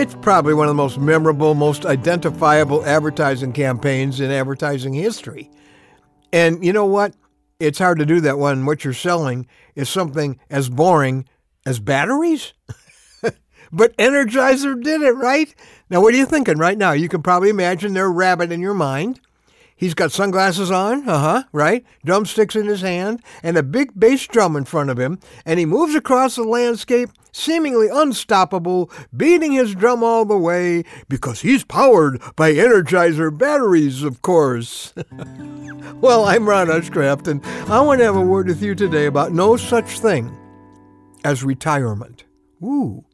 It's probably one of the most memorable, most identifiable advertising campaigns in advertising history. And you know what? It's hard to do that when what you're selling is something as boring as batteries. But Energizer did it, right? Now, what are you thinking right now? You can probably imagine their rabbit in your mind. He's got sunglasses on, right? Drumsticks in his hand, and a big bass drum in front of him. And he moves across the landscape, seemingly unstoppable, beating his drum all the way, because he's powered by Energizer batteries, of course. Well, I'm Ron Hutchcraft, and I want to have a word with you today about no such thing as retirement. Ooh.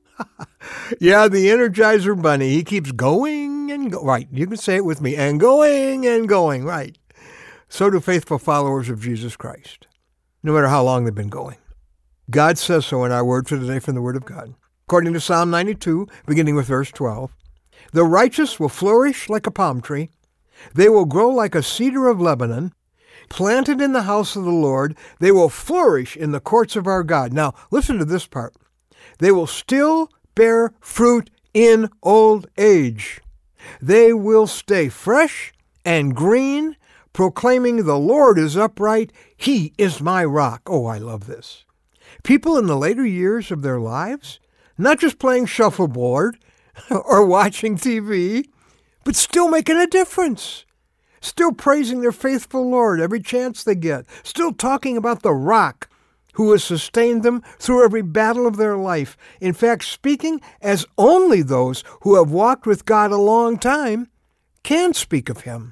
Yeah, the Energizer Bunny, he keeps going and going. Right, you can say it with me. And going, right. So do faithful followers of Jesus Christ, no matter how long they've been going. God says so in our word for today from the Word of God. According to Psalm 92, beginning with verse 12, the righteous will flourish like a palm tree. They will grow like a cedar of Lebanon. Planted in the house of the Lord, they will flourish in the courts of our God. Now, listen to this part. They will still bear fruit in old age. They will stay fresh and green, proclaiming the Lord is upright. He is my rock. Oh, I love this. People in the later years of their lives, not just playing shuffleboard or watching TV, but still making a difference. Still praising their faithful Lord every chance they get. Still talking about the rock who has sustained them through every battle of their life. In fact, speaking as only those who have walked with God a long time can speak of him.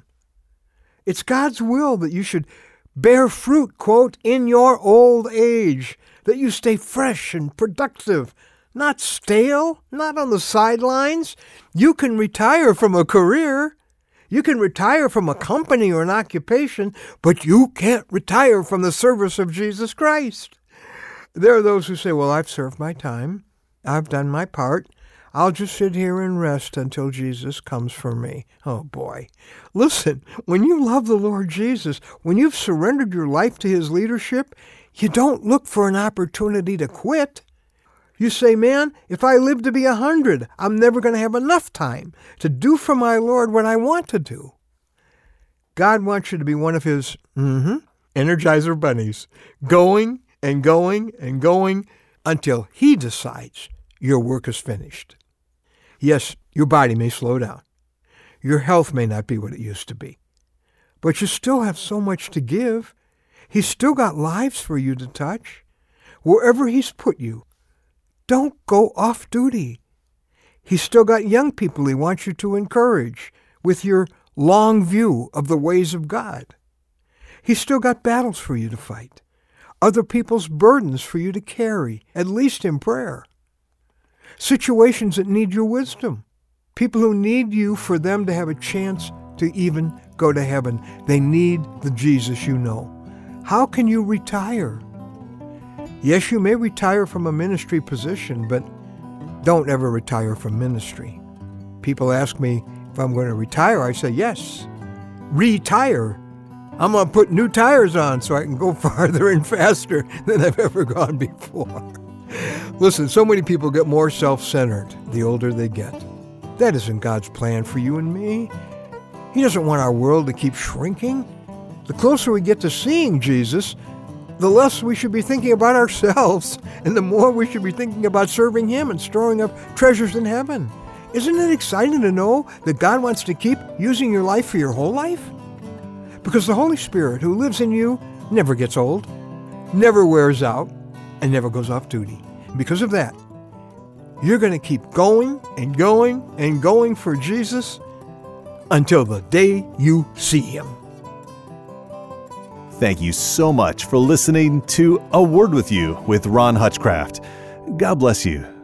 It's God's will that you should bear fruit, quote, in your old age, that you stay fresh and productive, not stale, not on the sidelines. You can retire from a career. You can retire from a company or an occupation, but you can't retire from the service of Jesus Christ. There are those who say, well, I've served my time. I've done my part. I'll just sit here and rest until Jesus comes for me. Oh, boy. Listen, when you love the Lord Jesus, when you've surrendered your life to his leadership, you don't look for an opportunity to quit. You say, man, if I live to be 100, I'm never going to have enough time to do for my Lord what I want to do. God wants you to be one of his Energizer bunnies, going and going and going until he decides your work is finished. Yes, your body may slow down. Your health may not be what it used to be. But you still have so much to give. He's still got lives for you to touch. Wherever he's put you, don't go off duty. He's still got young people he wants you to encourage with your long view of the ways of God. He's still got battles for you to fight, other people's burdens for you to carry, at least in prayer. Situations that need your wisdom. People who need you for them to have a chance to even go to heaven. They need the Jesus you know. How can you retire? Yes, you may retire from a ministry position, but don't ever retire from ministry. People ask me if I'm going to retire. I say, yes, retire. I'm going to put new tires on so I can go farther and faster than I've ever gone before. Listen, so many people get more self-centered the older they get. That isn't God's plan for you and me. He doesn't want our world to keep shrinking. The closer we get to seeing Jesus, the less we should be thinking about ourselves, and the more we should be thinking about serving him and storing up treasures in heaven. Isn't it exciting to know that God wants to keep using your life for your whole life? Because the Holy Spirit who lives in you never gets old, never wears out, and never goes off duty. Because of that, you're going to keep going and going and going for Jesus until the day you see him. Thank you so much for listening to A Word With You with Ron Hutchcraft. God bless you.